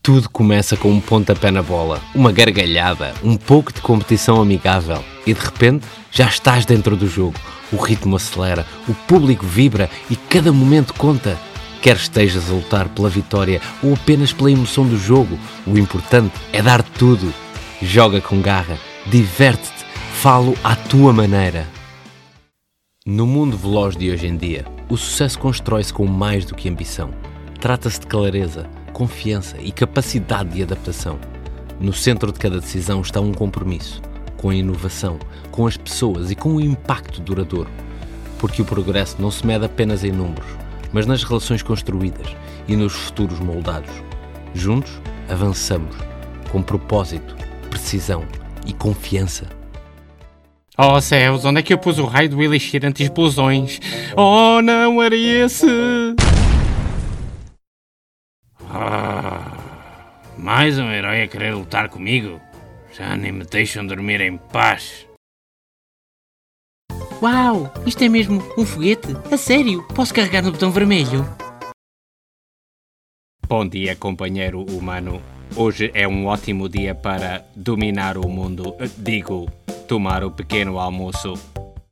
Tudo começa com um pontapé na bola, uma gargalhada, um pouco de competição amigável e de repente já estás dentro do jogo. O ritmo acelera, o público vibra e cada momento conta. Quer estejas a lutar pela vitória ou apenas pela emoção do jogo, o importante é dar tudo. Joga com garra, diverte-te, falo à tua maneira. No mundo veloz de hoje em dia, o sucesso constrói-se com mais do que ambição. Trata-se de clareza, confiança e capacidade de adaptação. No centro de cada decisão está um compromisso, com a inovação, com as pessoas e com o impacto duradouro. Porque o progresso não se mede apenas em números, mas nas relações construídas e nos futuros moldados. Juntos, avançamos, com propósito, precisão e confiança. Oh céus, onde é que eu pus o raio do elixir anti-explosões? Oh não, era esse! Mais um herói a querer lutar comigo? Já nem me deixam dormir em paz. Uau, isto é mesmo um foguete? A sério? Posso carregar no botão vermelho? Bom dia, companheiro humano. Hoje é um ótimo dia para dominar o mundo. Digo, tomar o pequeno almoço.